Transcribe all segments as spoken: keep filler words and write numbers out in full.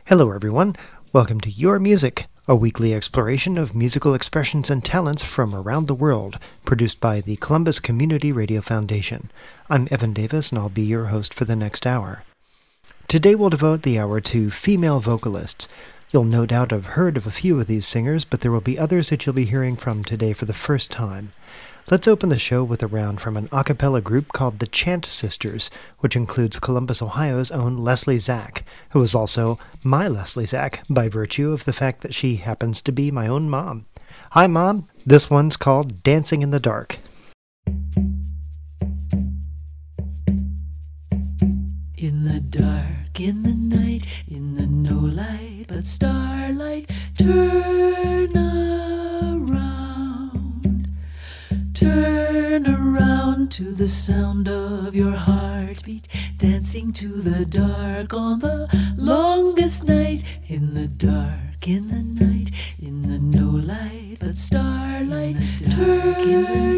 Hello everyone, welcome to Your Music, a weekly exploration of musical expressions and talents from around the world, produced by the Columbus Community Radio Foundation. I'm Evan Davis and I'll be your host for the next hour. Today we'll devote the hour to female vocalists. You'll no doubt have heard of a few of these singers, but there will be others that you'll be hearing from today for the first time. Let's open the show with a round from an a cappella group called the Chant Sisters, which includes Columbus, Ohio's own Leslie Zack, who is also my Leslie Zack by virtue of the fact that she happens to be my own mom. Hi, Mom. This one's called Dancing in the Dark. In the dark, in the night, in the no light but starlight, turn around. Turn around to the sound of your heartbeat, dancing to the dark on the longest night. In the dark, in the night, in the no light but starlight, turn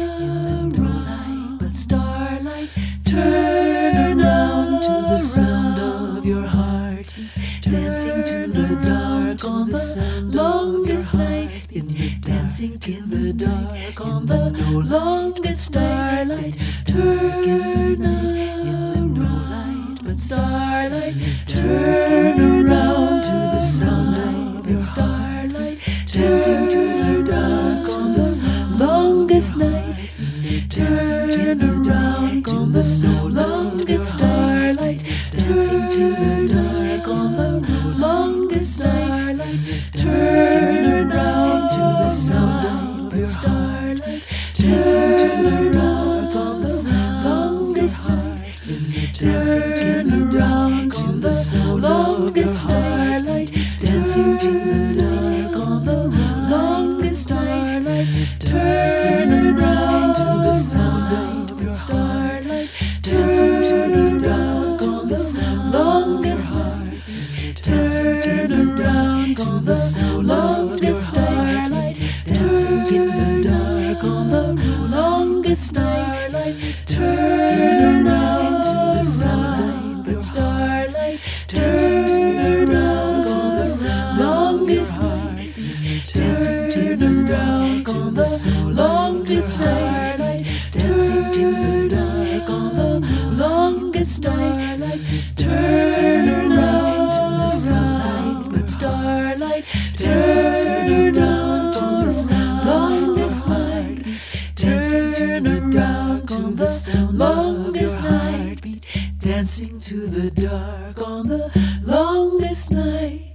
around but starlight. Turn around to the sound of your heartbeat, dancing to the dark on the longest night. In the dancing to the dark on the longest starlight. Turn in the no light but starlight. Turn around to the sound of your starlight, dancing to the dark on the longest night. Turn around to the so longest starlight, dancing to the dark on the longest starlight. Turn around to the sound of your starlight, dancing to the dark on the longest night. Dancing to the dark to the sound of your starlight, dancing to the dark on the longest starlight. Turn around to the sound of your starlight, dancing to the dark on the longest night. Dancing to the dark to the sound of your starlight, dancing to the dark on the longest starlight. Turn around to the sound of your starlight, dancing to the dark on the longest night. Dancing to the dark on the longest starlight, dancing to the dark on the longest starlight. Turn around to the sound of starlight, dancing to the dark on the longest night. Dancing to the dark on the longest heartbeat, dancing to the dark on the longest night.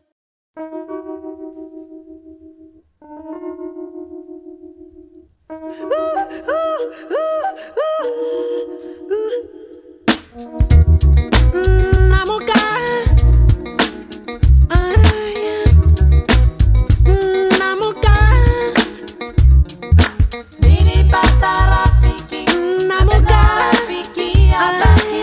Ooh, ooh, ooh, ooh, ooh. Mm, I'm okay. Uh, yeah. Mm, I'm okay. Bini bata rafiki, mm, I'm okay. Rafiki abaki.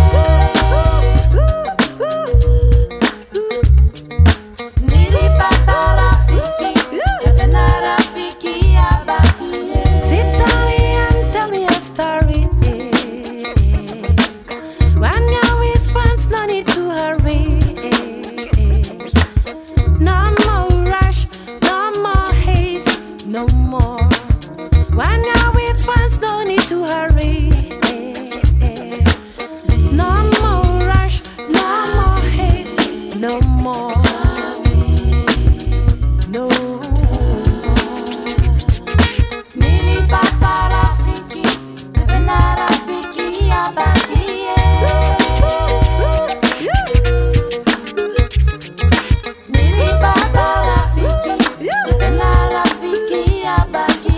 Niri bata rafiki, abena rafiki abaki. Sit down here and tell me a story. When you're with friends, no need to hurry. No more rush, no more haste, no more. When you're with friends, no need to hurry. No more rush, no more haste, no more. No. Nilipata rafiki, napenda rafiki abaki. Nilipata rafiki, napenda rafiki abaki.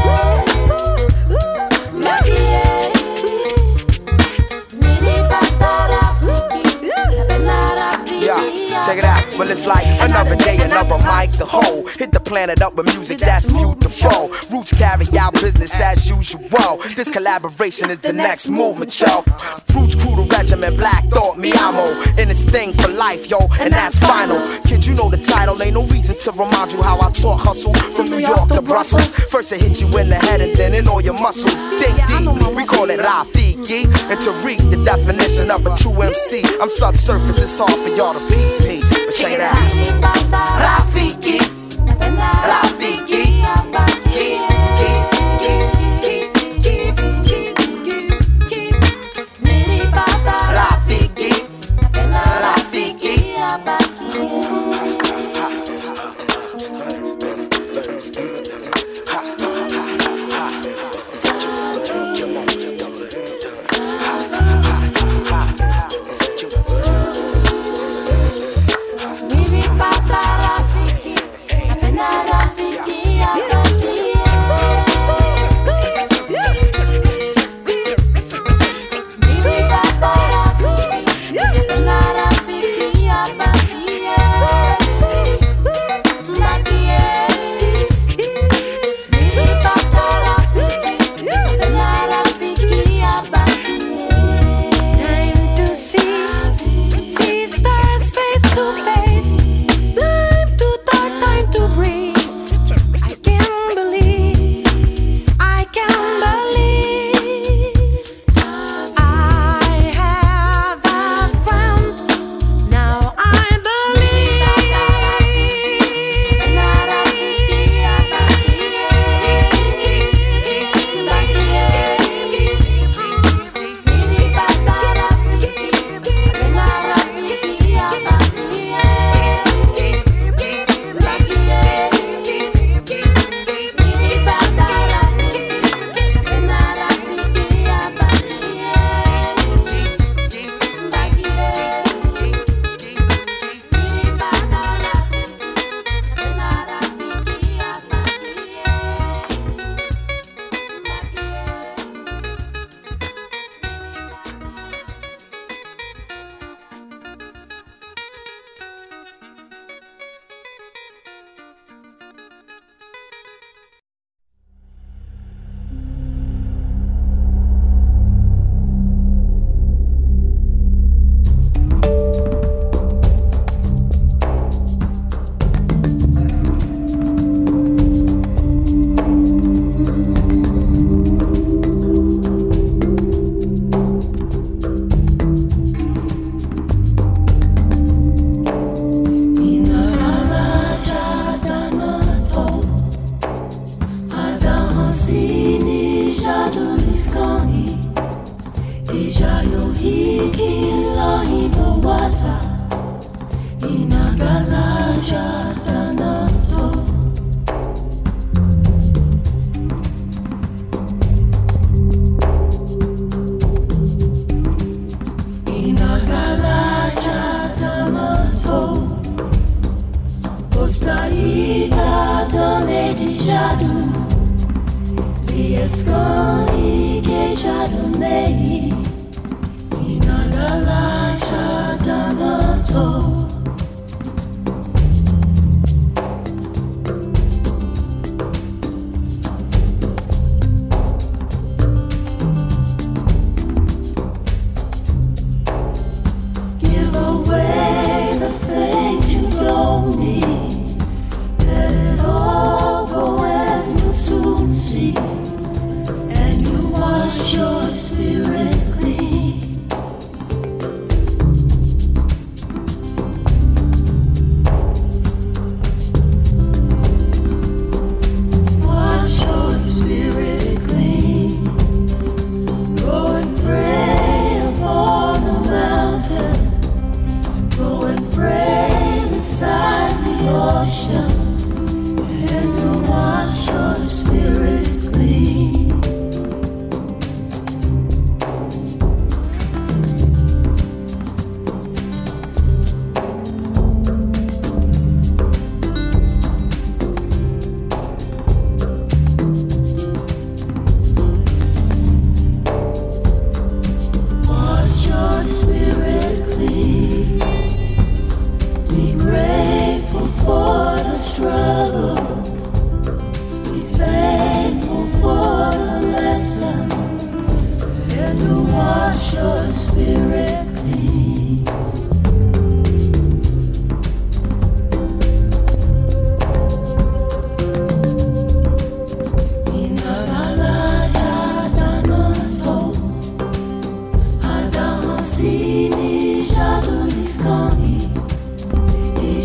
Nilipata rafiki, napenda rafiki. Yeah, check it out. Well, it's like another day, another mic to hold. Hit the planet up with music that's beautiful. Roots carry out business as usual. This collaboration is the next movement, yo. Roots crew, the regiment, Black Thought, me amo. In this thing for life, yo, and that's final. Kid, you know the title, ain't no reason to remind you how I taught hustle from New York to Brussels. First it hit you in the head and then in all your muscles. Think deep, we call it Rafiki. And to read the definition of a true M C, I'm subsurface, it's hard for y'all to peep me. But check it out. Rafiki, Rafiki,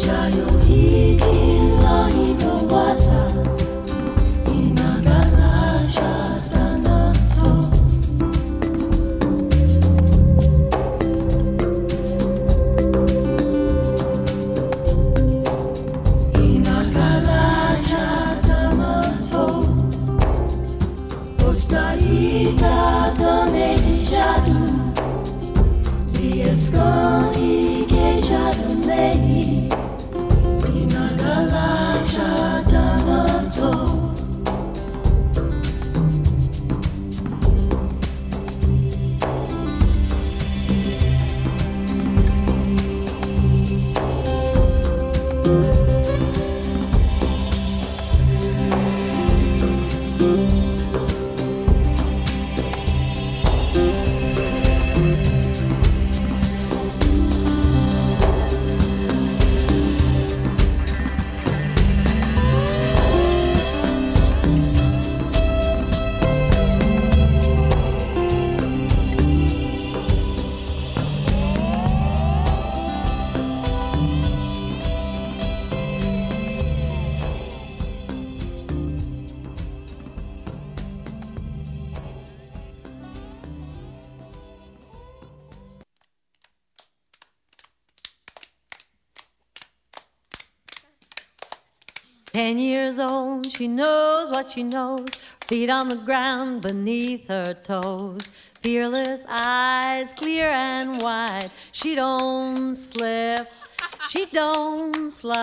Ten years old, she knows what she knows. Feet on the ground beneath her toes. Fearless eyes, clear and wide. She don't slip, she don't slide.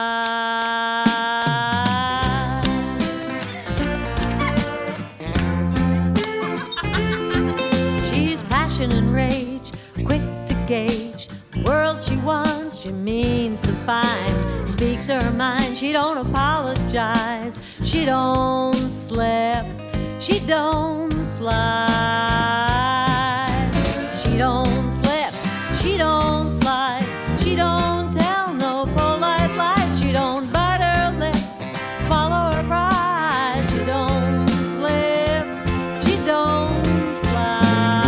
She's passion and rage, quick to gauge the world she wants, she means to find. Speaks her mind, she don't apologize. She don't slip, she don't slide. She don't slip, she don't slide. She don't tell no polite lies. She don't bite her lip, swallow her pride. She don't slip, she don't slide.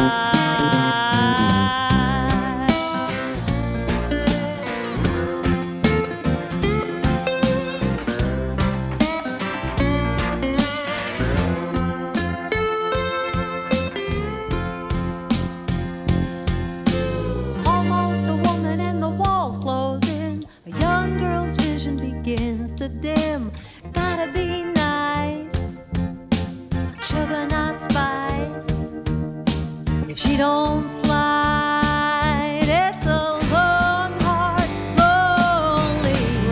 To dim, gotta be nice, sugar not spice. If she don't slide, it's a long, hard, lonely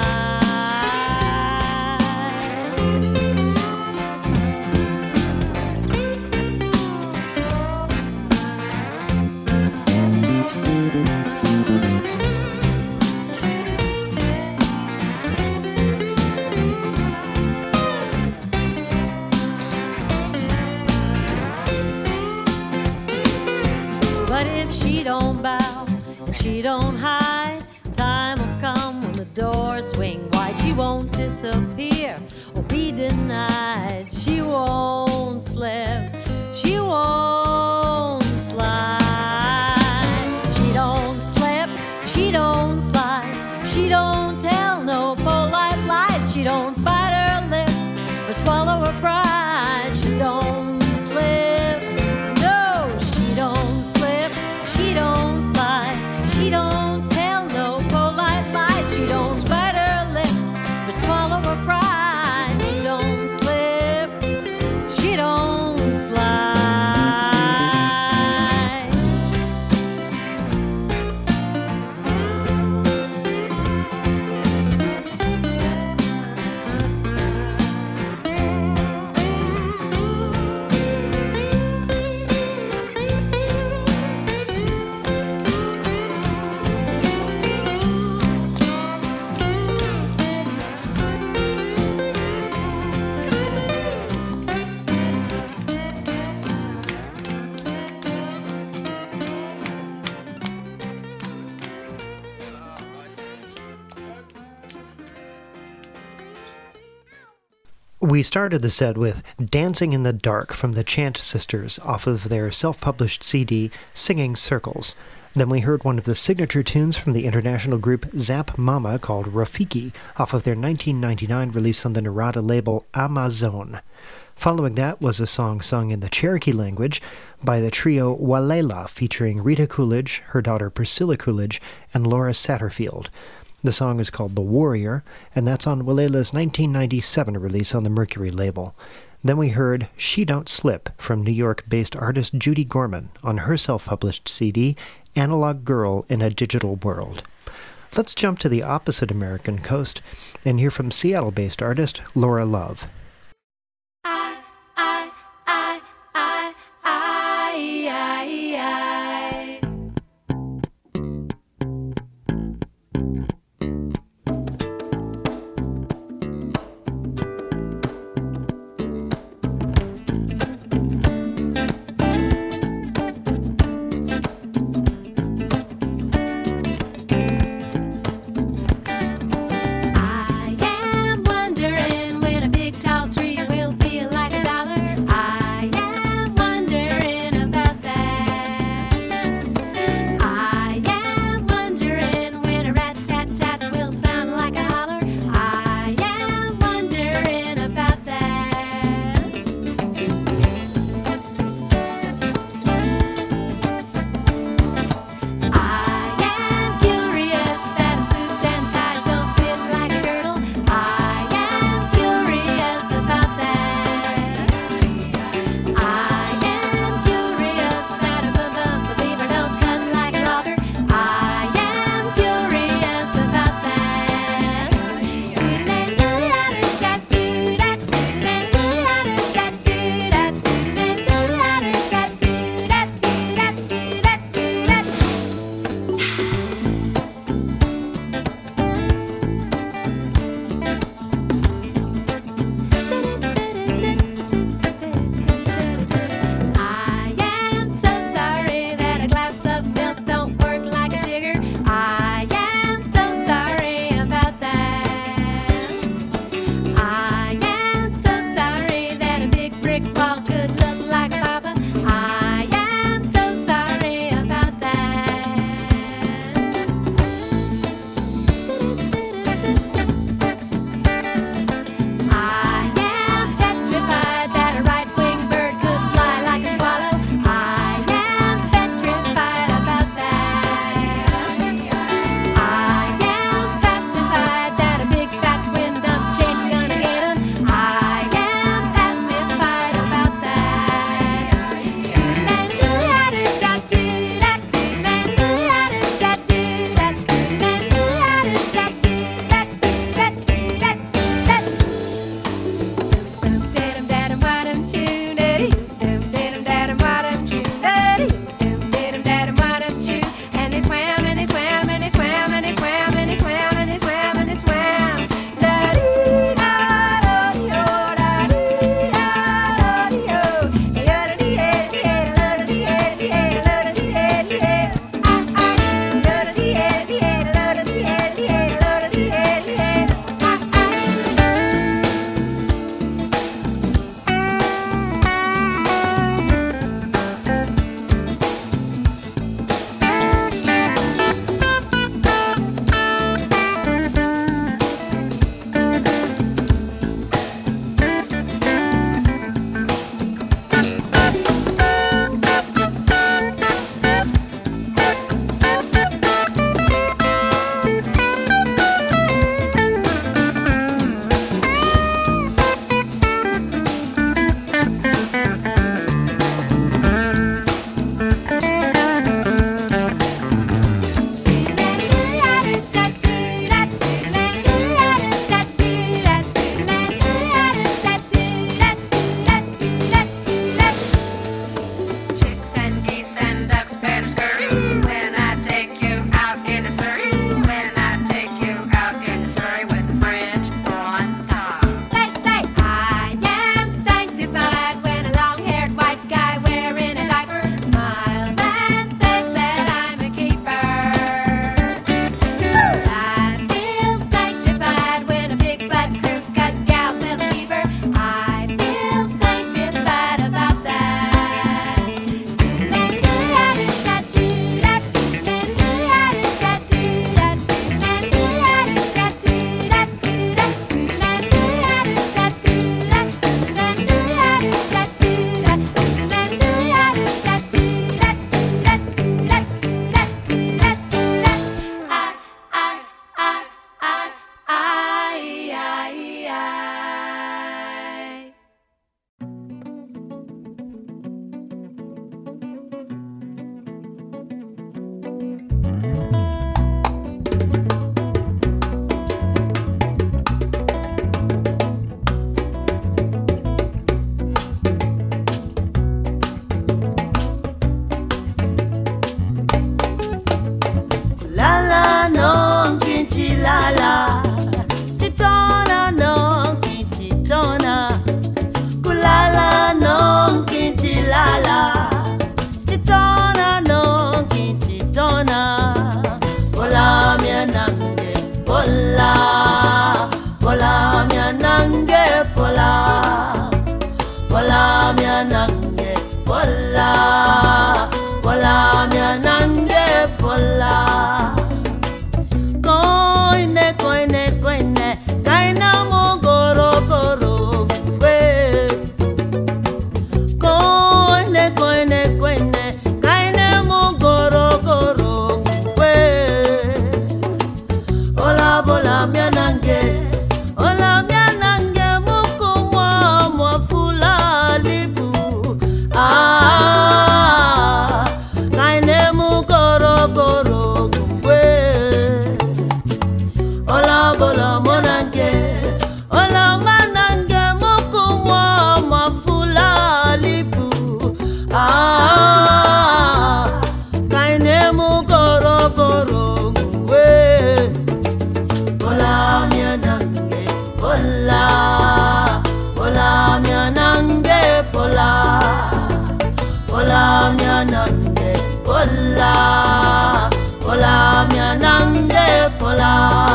But if she don't bow, if she don't hide, time will come when the doors swing wide. She won't disappear or be denied. She won't slip, she won't slide. She don't slip, she don't slide. She don't tell no polite lies. She don't bite her lip or swallow her pride. She don't slip, no, she don't slip. She don't slide, she don't tell no polite lies. She don't bite her lip or swallow her pride. She don't slip, she don't slide. We started the set with Dancing in the Dark from the Chant Sisters off of their self-published C D, Singing Circles. Then we heard one of the signature tunes from the international group Zap Mama called Rafiki off of their nineteen ninety-nine release on the Narada label Amazon. Following that was a song sung in the Cherokee language by the trio Walela featuring Rita Coolidge, her daughter Priscilla Coolidge, and Laura Satterfield. The song is called The Warrior, and that's on Walela's nineteen ninety-seven release on the Mercury label. Then we heard She Don't Slip from New York-based artist Judy Gorman on her self-published C D, Analog Girl in a Digital World. Let's jump to the opposite American coast and hear from Seattle-based artist Laura Love. I, I, I, I, I, I, I. I am wondering when a big top pola, pola mianange pola, pola mianange pola, pola mianange pola. Koine koine koine, kaina mo goro goro kwe. Koine koine koine, kaina mo goro goro kwe. Ola bola mianange, ola mianange mukumwa mwafula libu. Ah, kaine mu goro goro kwe. Ola bola monange, ola manange mukumwa mwafula libu. Ah, kaine mu goro goro kwe. Pola mianange pola, pola mianange pola, pola mianange pola, pola mianange pola.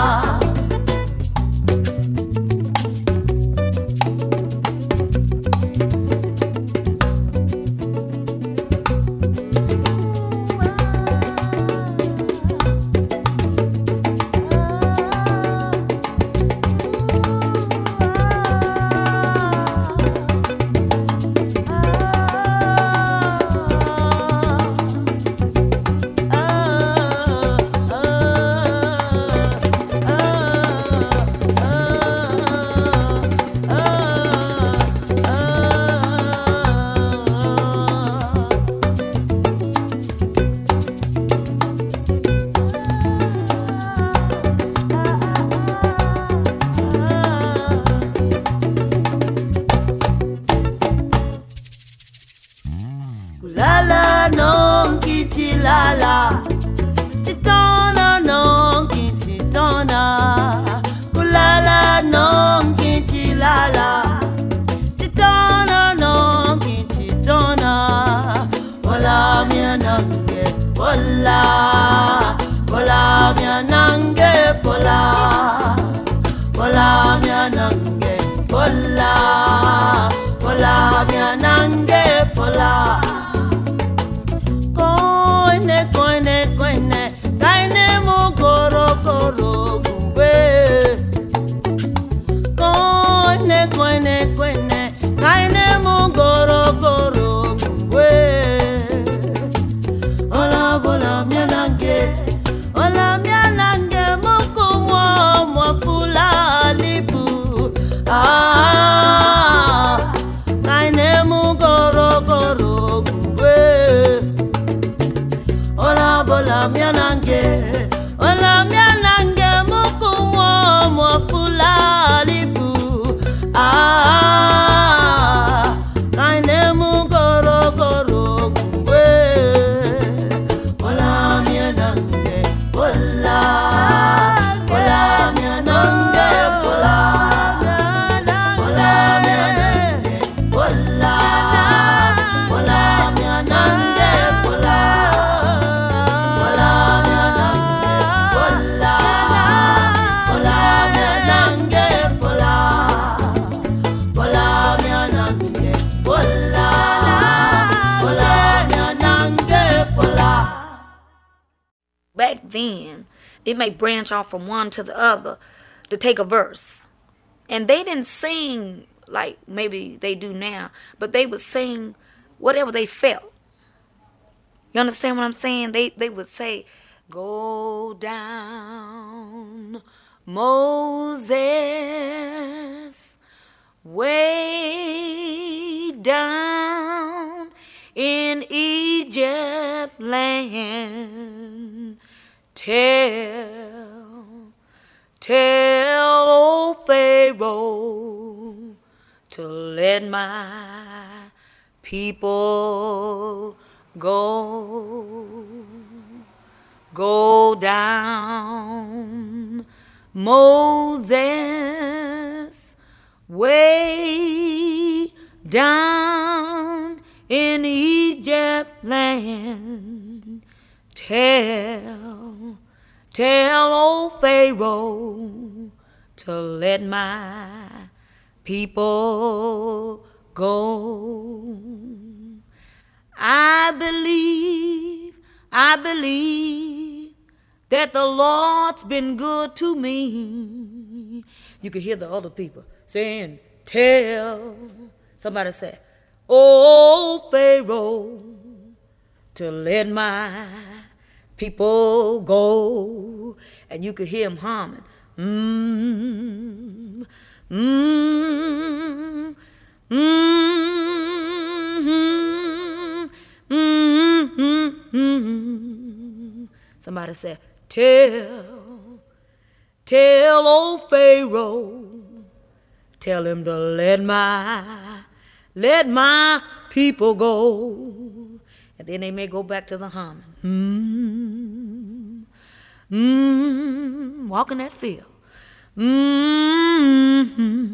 Kulala non kichilala, chitona non kichitona. Kulala non kichilala, chitona non kichitona. Pola mianange pola, pola mianange pola, pola mianange pola, pola mianange pola. Koine koine koine, kaine mo goro goro gube. Koine koine koine, kaine mo goro goro gube. Ola bola mianange, ola mianange mukumwa mwafula libu. Ah, kaine mo goro goro gube. Ola bola mianange, ola mianange mukumwa mwafula libu. Ah, kaine mu goro goro gwe. Ola mianange, ola, ola mianange, ola, ola mianange, ola, ola mianange, ola. Back then, it may branch off from one to the other to take a verse. And they didn't sing like maybe they do now, but they would sing whatever they felt. You understand what I'm saying? They they would say, go down, Moses, way down in Egypt land. Tell, tell old Pharaoh to let my people go. Go down, Moses, way down in Egypt land. Tell, tell old Pharaoh to let my people go. I believe, I believe that the Lord's been good to me. You can hear the other people saying, tell, somebody say, oh Pharaoh, to let my people go. And you could hear him humming, mmm, mmm, mmm, mmm, mmm. Somebody said, tell, tell old Pharaoh, tell him to let my, let my people go. And then they may go back to the humming. Mmm, mmm, walking that field. Mmm,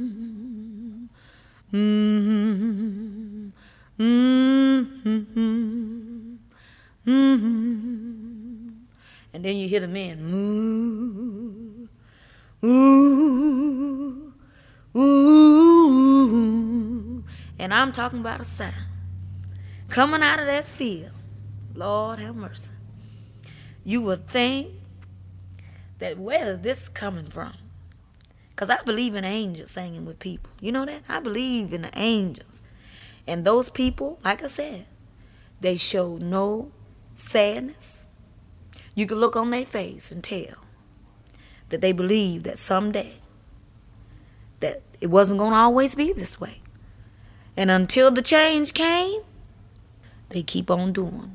mmm, mmm, mmm. And then you hear the men, moo, ooh, ooh. And I'm talking about a sound coming out of that field. Lord have mercy. You would think that where is this coming from? Because I believe in angels singing with people. You know that? I believe in the angels. And those people, like I said, they show no sadness. You can look on their face and tell that they believe that someday that it wasn't going to always be this way. And until the change came, they keep on doing.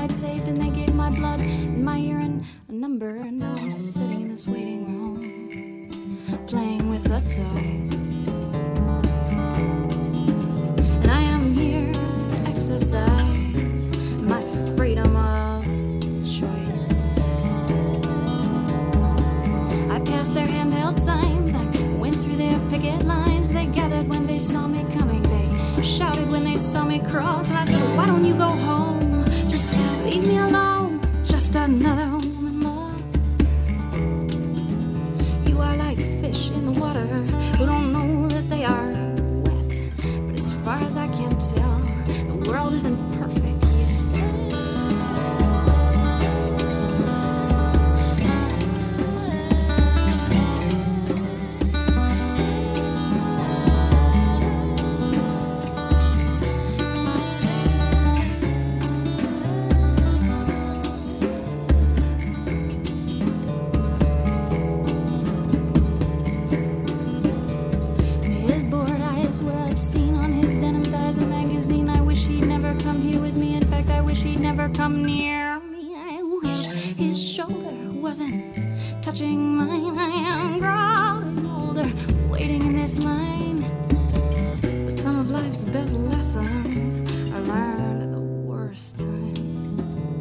get saved, and they gave my blood and my urine a number. And now I'm sitting in this waiting room, playing with the toys. And I am here to exercise my freedom of choice. I passed their handheld signs, I went through their picket lines. They gathered when they saw me coming, they shouted when they saw me cross. And I thought, why don't you go home? Just leave me alone, just another woman lost. You are like fish in the water who don't know that they are wet. But as far as I can tell, the world isn't perfect yet. Come near me. I wish his shoulder wasn't touching mine. I am growing older, waiting in this line. But some of life's best lessons are learned at the worst time.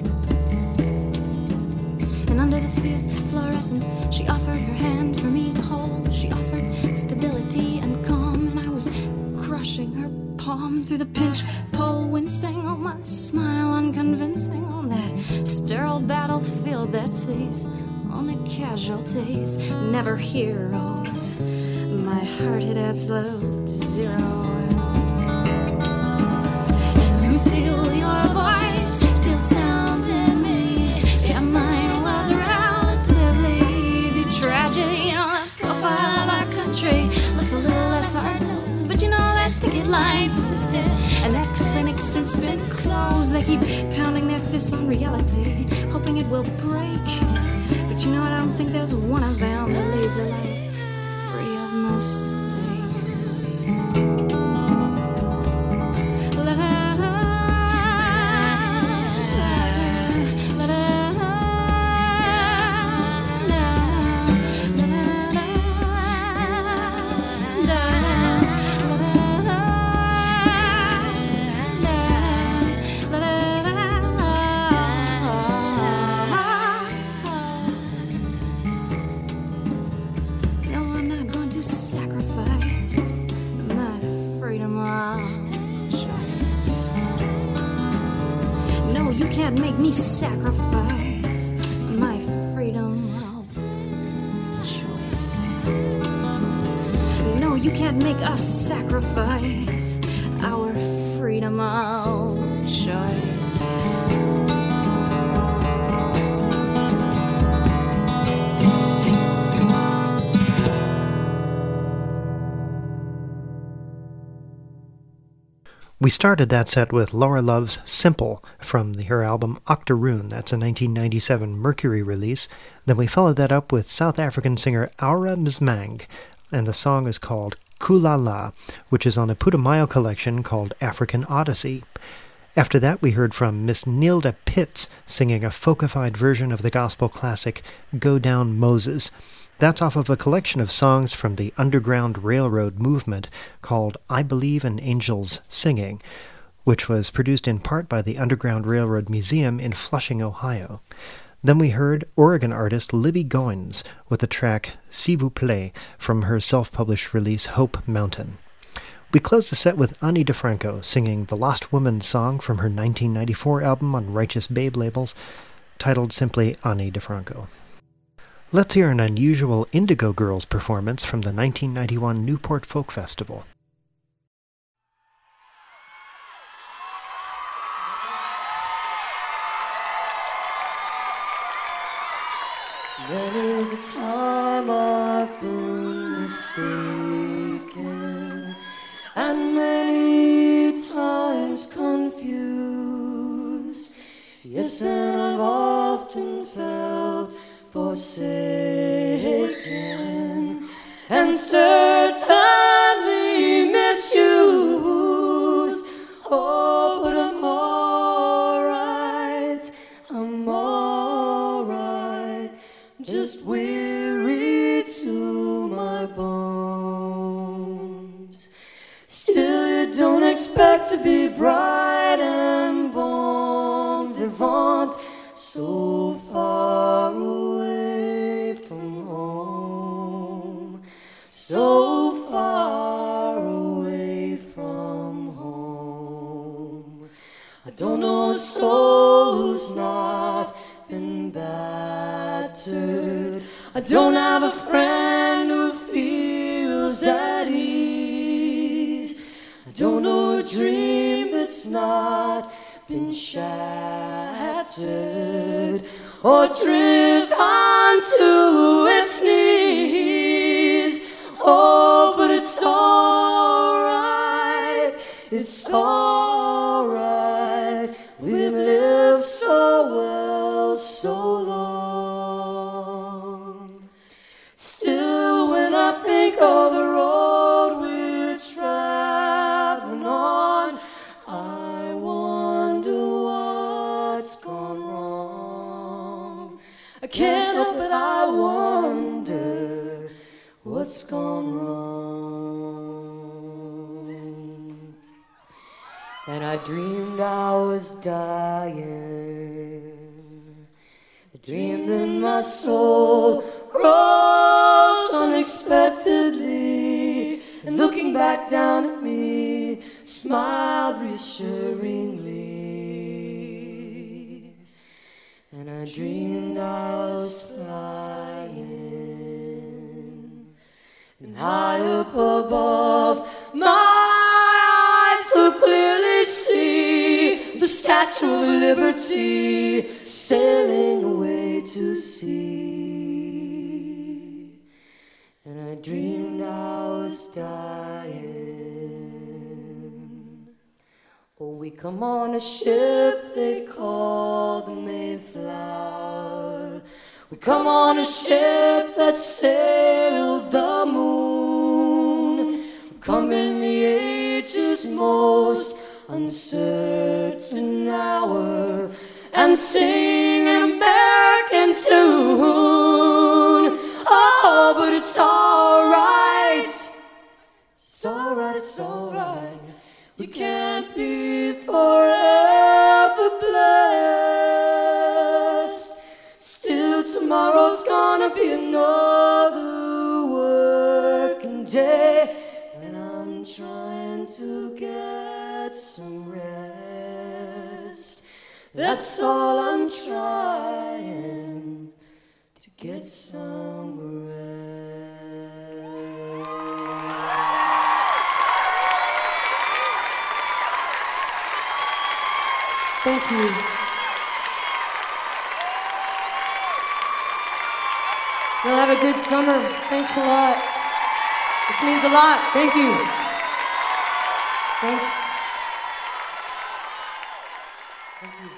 And under the fierce fluorescent, she offered her hand for me to hold. She offered stability and calm, and I was crushing her palm through the pinch, pull, wincing. Oh, my smile unconvincing on that sterile battlefield that sees only casualties, never heroes. My heart hit absolute zero. Lucille, your voice still sounds in me. Yeah, mine was relatively easy tragedy. You know, the profile of our country looks a little less hard-nosed, but you know that picket line persisted, and that clinic's since been closed. They keep pounding their fists on reality, hoping it will break. But you know what? I don't think there's one of them that leads a life free of mistakes. Make me sacrifice my freedom of choice. No, you can't make us sacrifice our freedom of choice. We started that set with Laura Love's Simple from the, her album Octoroon. That's a nineteen ninety-seven Mercury release. Then we followed that up with South African singer Aura Mzmang, and the song is called Kulala, which is on a Putumayo collection called African Odyssey. After that, we heard from Miss Nilda Pitts singing a folkified version of the gospel classic Go Down Moses. That's off of a collection of songs from the Underground Railroad movement called I Believe in Angels Singing, which was produced in part by the Underground Railroad Museum in Flushing, Ohio. Then we heard Oregon artist Livy Goins with the track S'il vous plaît from her self-published release Hope Mountain. We closed the set with Ani DiFranco singing the Lost Woman song from her nineteen ninety-four album on Righteous Babe labels, titled simply Ani DiFranco. Let's hear an unusual Indigo Girls performance from the nineteen ninety-one Newport Folk Festival. Many's a time I've been mistaken, and many times confused. Yes, and I've often felt forsaken and certainly misused. Oh, but I'm alright to be bright and bon vivant, so far away from home, so far away from home. I don't know a soul who's not been battered. I don't have a friend who feels at ease. I don't know a dream that's not been shattered or driven to its knees. Oh, but it's alright, it's alright. We've lived so well so long. Still, when I think of the road we're traveling on, I wonder what's gone wrong. I can't help but I wonder what's gone wrong. And I dreamed I was dying. I dreamed that my soul rose unexpectedly, and looking back down at me, smiled reassuringly. And I dreamed I was flying, and high up above, my eyes could clearly see the Statue of Liberty sailing away to sea. And I dreamed I was dying. Oh, we come on a ship they call the Mayflower. We come on a ship that sailed the moon. We come in the age's most uncertain hour and sing an American tune. Oh, but it's alright, it's alright, it's alright. We can't be forever blessed. Still, tomorrow's gonna be another working day, and I'm trying to get some rest. That's all I'm trying, to get some rest. Thank you. You'll have a good summer. Thanks a lot. This means a lot. Thank you. Thanks. Thank you.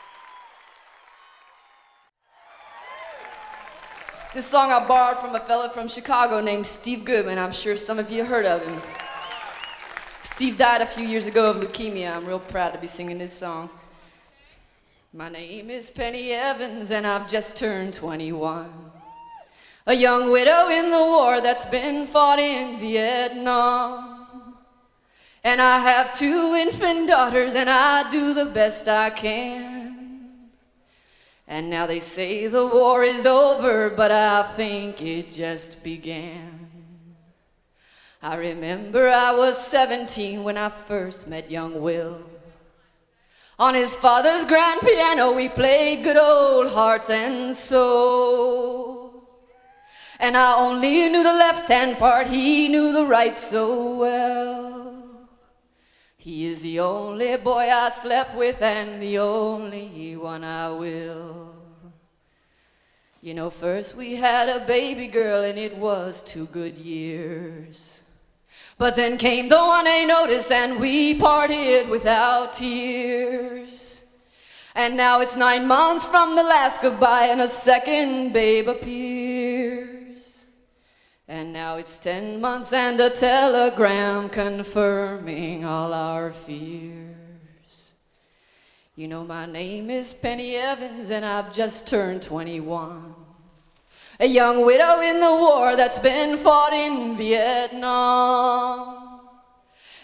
This song I borrowed from a fella from Chicago named Steve Goodman. I'm sure some of you heard of him. Steve died a few years ago of leukemia. I'm real proud to be singing this song. My name is Penny Evans and I've just turned twenty-one. A young widow in the war that's been fought in Vietnam. And I have two infant daughters and I do the best I can. And now they say the war is over, but I think it just began. I remember I was seventeen when I first met young Will. On his father's grand piano we played good old Hearts and Soul. And I only knew the left-hand part, he knew the right so well. He is the only boy I slept with and the only one I will. You know, first we had a baby girl and it was two good years. But then came the one A notice and we parted without tears. And now it's nine months from the last goodbye and a second babe appears. And now it's ten months and a telegram confirming all our fears. You know, my name is Penny Evans and I've just turned twenty-one. A young widow in the war that's been fought in Vietnam.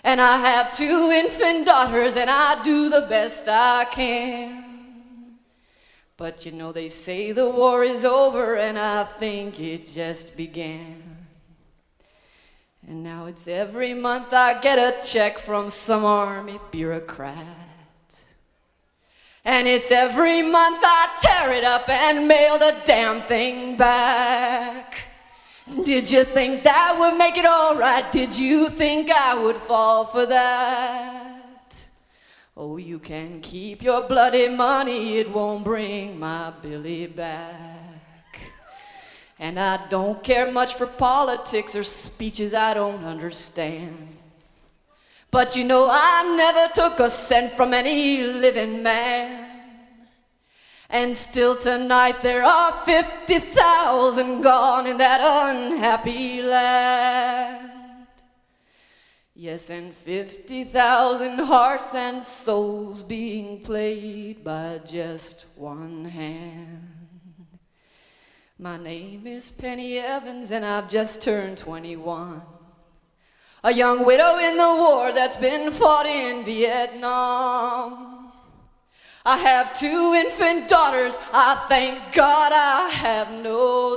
And I have two infant daughters, and I do the best I can. But you know they say the war is over, and I think it just began. And now it's every month I get a check from some army bureaucrat. And it's every month I tear it up and mail the damn thing back. Did you think that would make it all right? Did you think I would fall for that? Oh, you can keep your bloody money, it won't bring my Billy back. And I don't care much for politics or speeches I don't understand. But you know I never took a cent from any living man. And still tonight there are fifty thousand gone in that unhappy land. Yes, and fifty thousand hearts and souls being played by just one hand. My name is Penny Evans and I've just turned twenty-one. A young widow in the war that's been fought in Vietnam. I have two infant daughters, I thank God I have no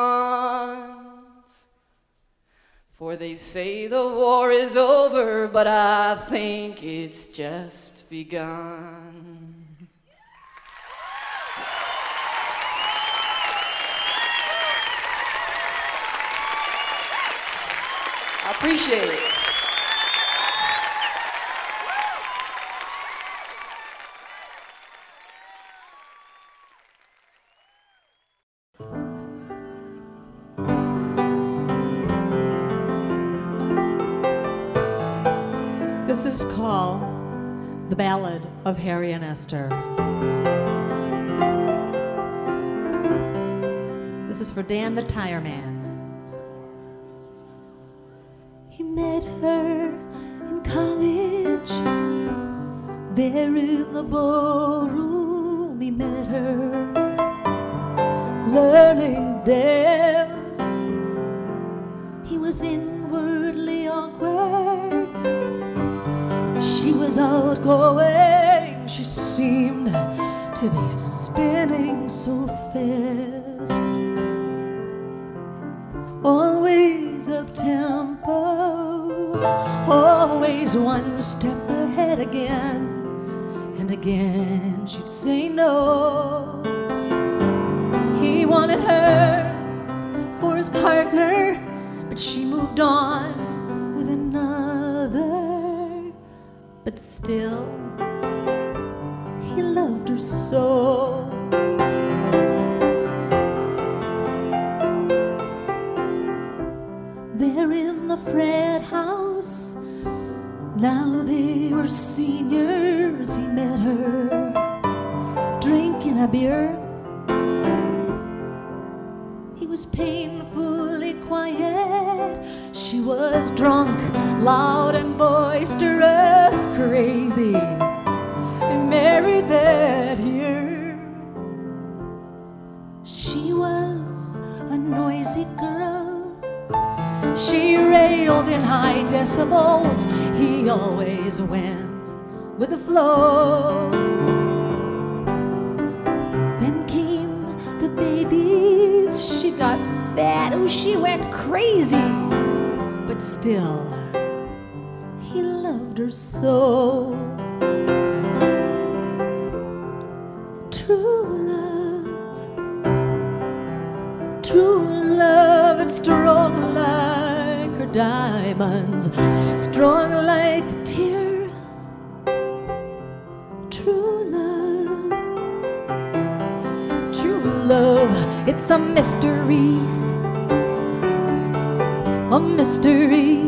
sons. For they say the war is over, but I think it's just begun. I appreciate it. This is called The Ballad of Harry and Esther. This is for Dan the Tire Man. He met her in college, there in the ballroom. He met her learning dance. He was inwardly awkward, she was outgoing. She seemed to be spinning so fast, always up-tempo, always one step ahead again. And again she'd say no. He wanted her for his partner, but she moved on with another. But still, he loved her so. There in the frat house, now they were seniors. He met her drinking a beer. He was painfully quiet, she was drunk, loud and boisterous, crazy, and married that year. She was a noisy girl, she railed in high decibels. He always went with the flow. Then came the babies, she got fat, oh she went crazy. But still, he loved her so. True love, true love, it's strong like her diamonds, strong like a tear. True love, true love, it's a mystery, a mystery.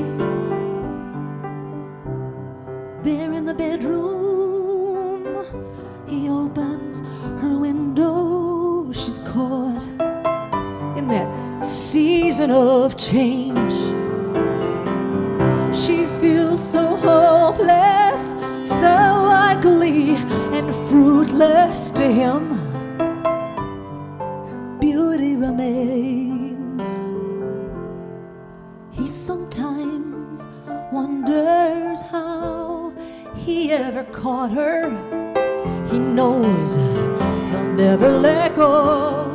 There in the bedroom, he opens her window. She's caught in that season of change. She feels so hopeless, so ugly and fruitless to him. Beauty remains. He sometimes wonders how caught her, he knows he'll never let go.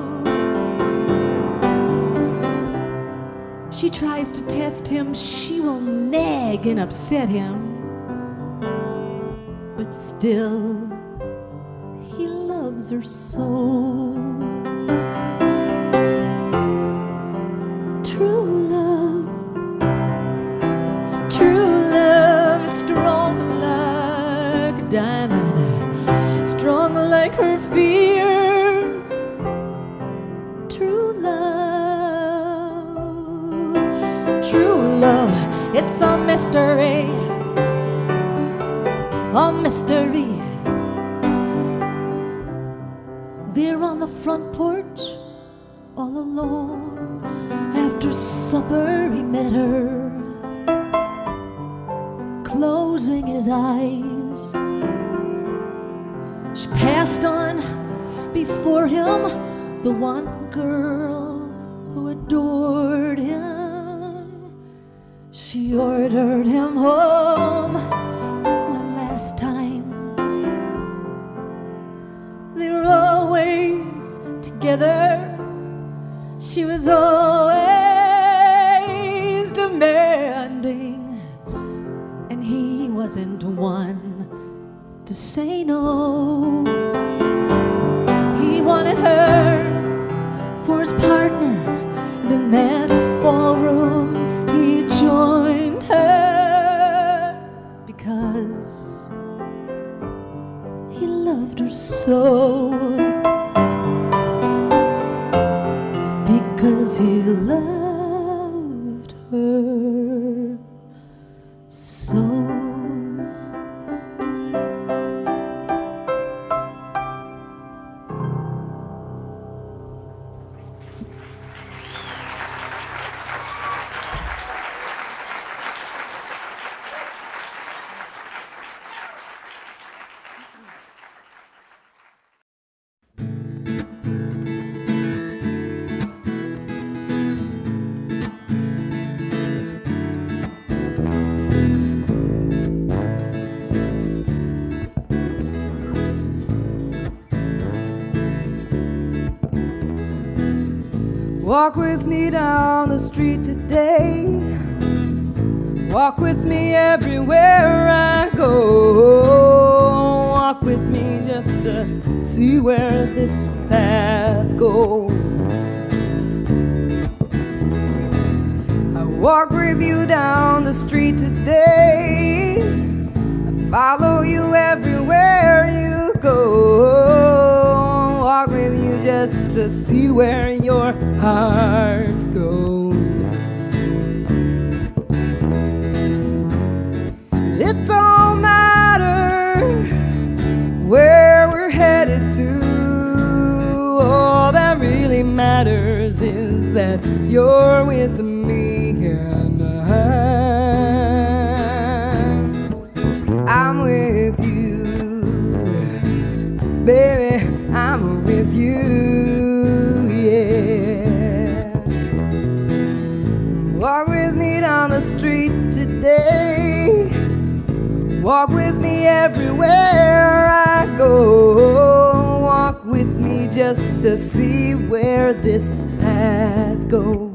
She tries to test him, she will nag and upset him, but still he loves her so. True love, true love, it's strong like a diamond, strong like her fears. True love, true love, it's a mystery, a mystery. There on the front porch, all alone, after supper he met her, closing his eyes. She passed on before him, the one girl who adored him. She ordered him home one last time. They were always together. She was always demanding, and he wasn't one to say no. He wanted her for his partner, and in that ballroom he joined her because he loved her so. Because he loved her so. Walk with me down the street today. Walk with me everywhere I go. Walk with me just to see where this path goes. I walk with you down the street today. I follow you everywhere you go. Walk with you just to see where your heart goes. It don't matter where we're headed to. All that really matters is that you're with me and I'm, I'm with you, baby. I'm with you, yeah. Walk with me down the street today. Walk with me everywhere I go. Walk with me just to see where this path goes.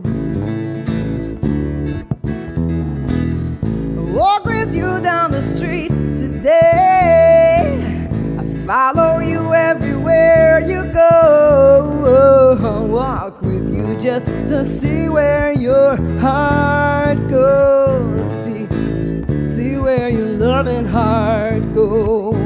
Walk with you down the street today. I follow you everywhere you go. Walk with you just to see where your heart goes. See, see where your loving heart goes.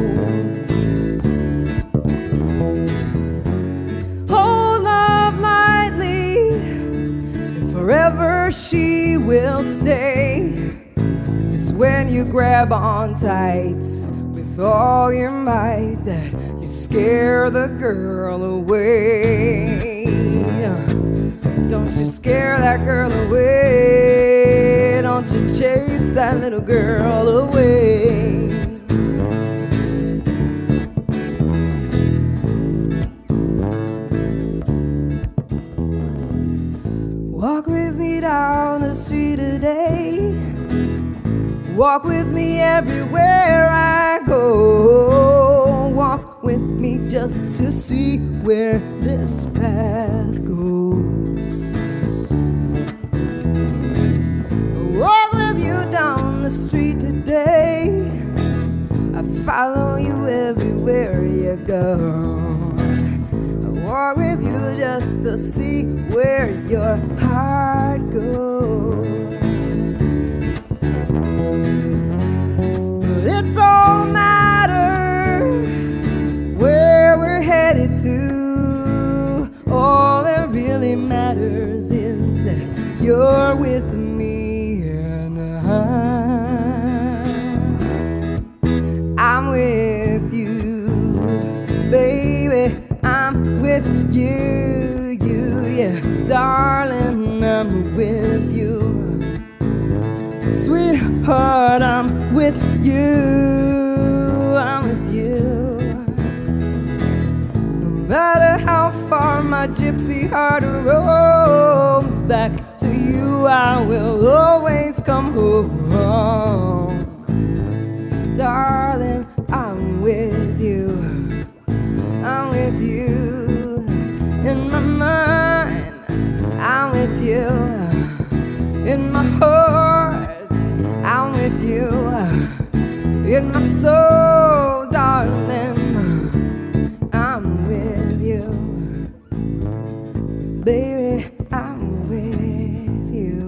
Hold love lightly, and forever she will stay. It's when you grab on tight with all your might that you scare the girl away. Don't you scare that girl away. Don't you chase that little girl away. Walk with me down the street today. Walk with me everywhere I go. with me just to see where this path goes. Walk with you down the street today. I follow you everywhere you go. I walk with you just to see where your heart goes. But it don't matter where we're headed to. All that really matters is that you're with me and I'm with you, baby. I'm with you, you, yeah, darling. I'm with you, sweetheart. I'm with you. I'm with you. No matter how far my gypsy heart roams back to you, I will always come home. Darling, I'm with you. I'm with you. In my mind, I'm with you. In my heart, I'm with you. In my soul, darling, I'm with you. Baby, I'm with you.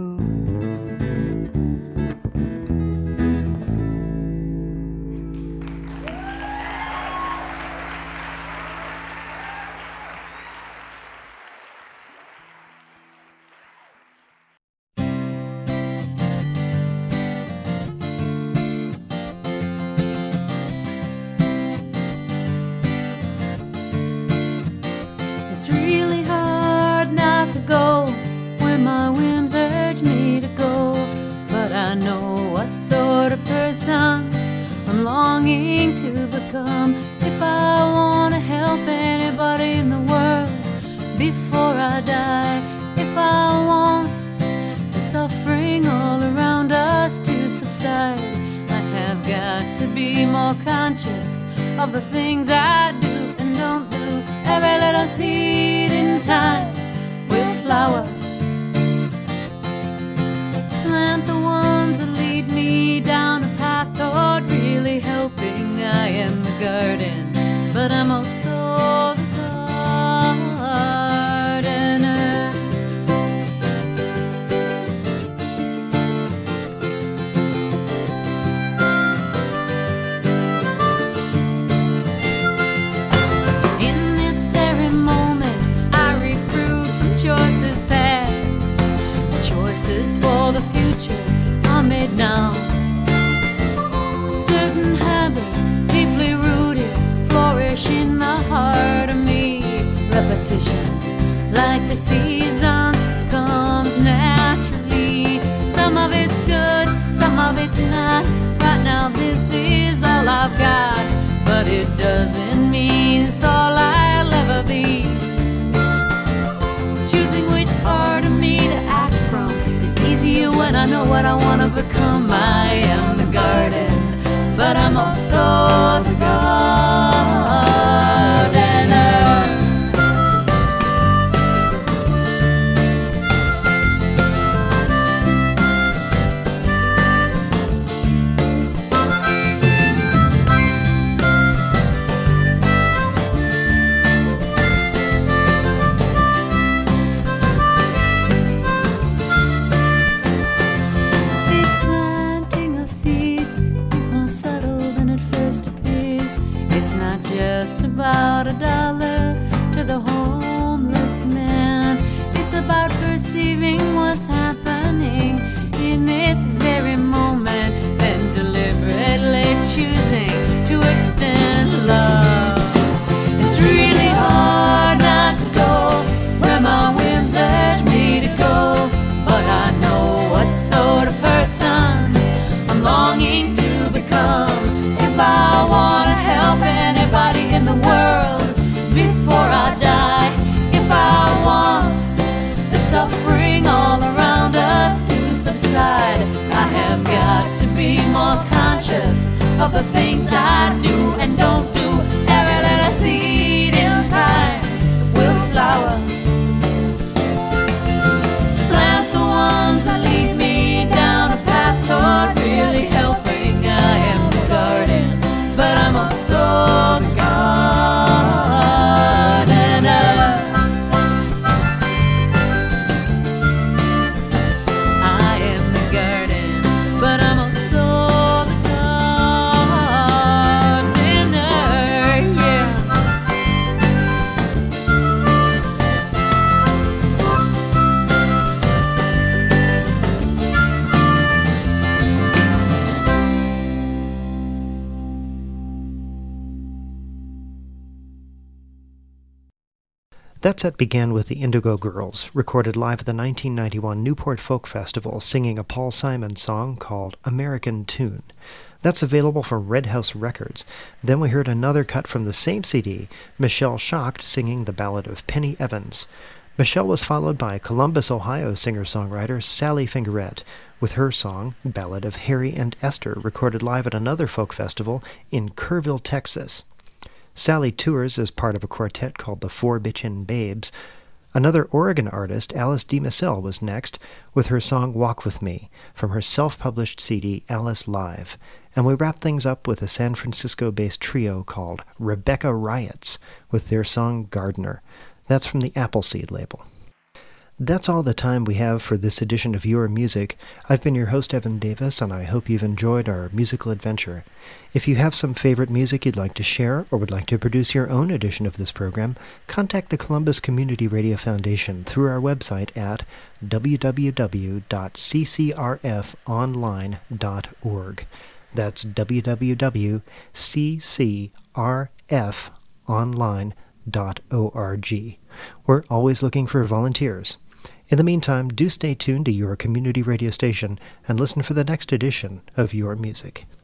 It's really hard not to go where my whims urge me to go, but I know what sort of person I'm longing to become. If I want to help anybody in the world before I die, if I want the suffering all around us to subside, I have got to be more conscious of the things I do and don't do. Every little seed in time will flower. Plant the ones that lead me down a path toward really helping. I am the garden, but I'm also the gardener. In this very moment, I read fruit from choices past. The choices for the future are made now. Certain habits, deeply rooted, flourish in the heart of me. Repetition, like the seasons, comes naturally. Some of it's good, some of it's not. Right now this is all I've got, but it doesn't mean it's all I'll ever be. Choosing which part of me to act from is easier when I know what I want to become. I am the garden, but I'm also the gardener. This planting of seeds is more subtle than it first appears. It's not just about a dollar to the homeless man. It's about perceiving what's happening in this very moment, then deliberately choosing to extend love. It's really hard not to go where my whims urge me to go, but I know what sort of person I'm longing to become. If I want to help anybody in the world before I die, if I want the suffering all around us to subside, I have got to be more conscious of the things I do and don't do. Every little That set began with the Indigo Girls, recorded live at the nineteen ninety-one Newport Folk Festival, singing a Paul Simon song called American Tune. That's available from Red House Records. Then we heard another cut from the same C D, Michelle Schacht singing the ballad of Penny Evans. Michelle was followed by Columbus, Ohio singer-songwriter Sally Fingerette, with her song, Ballad of Harry and Esther, recorded live at another folk festival in Kerrville, Texas. Sally tours as part of a quartet called the Four Bitchin' Babes. Another Oregon artist, Alice DeMassel, was next, with her song Walk With Me, from her self-published C D Alice Live. And we wrap things up with a San Francisco-based trio called Rebecca Riots, with their song Gardener. That's from the Appleseed label. That's all the time we have for this edition of Your Music. I've been your host, Evan Davis, and I hope you've enjoyed our musical adventure. If you have some favorite music you'd like to share or would like to produce your own edition of this program, contact the Columbus Community Radio Foundation through our website at w w w dot c c r f online dot org. That's w w w dot c c r f online dot org. We're always looking for volunteers. In the meantime, do stay tuned to your community radio station and listen for the next edition of Your Music.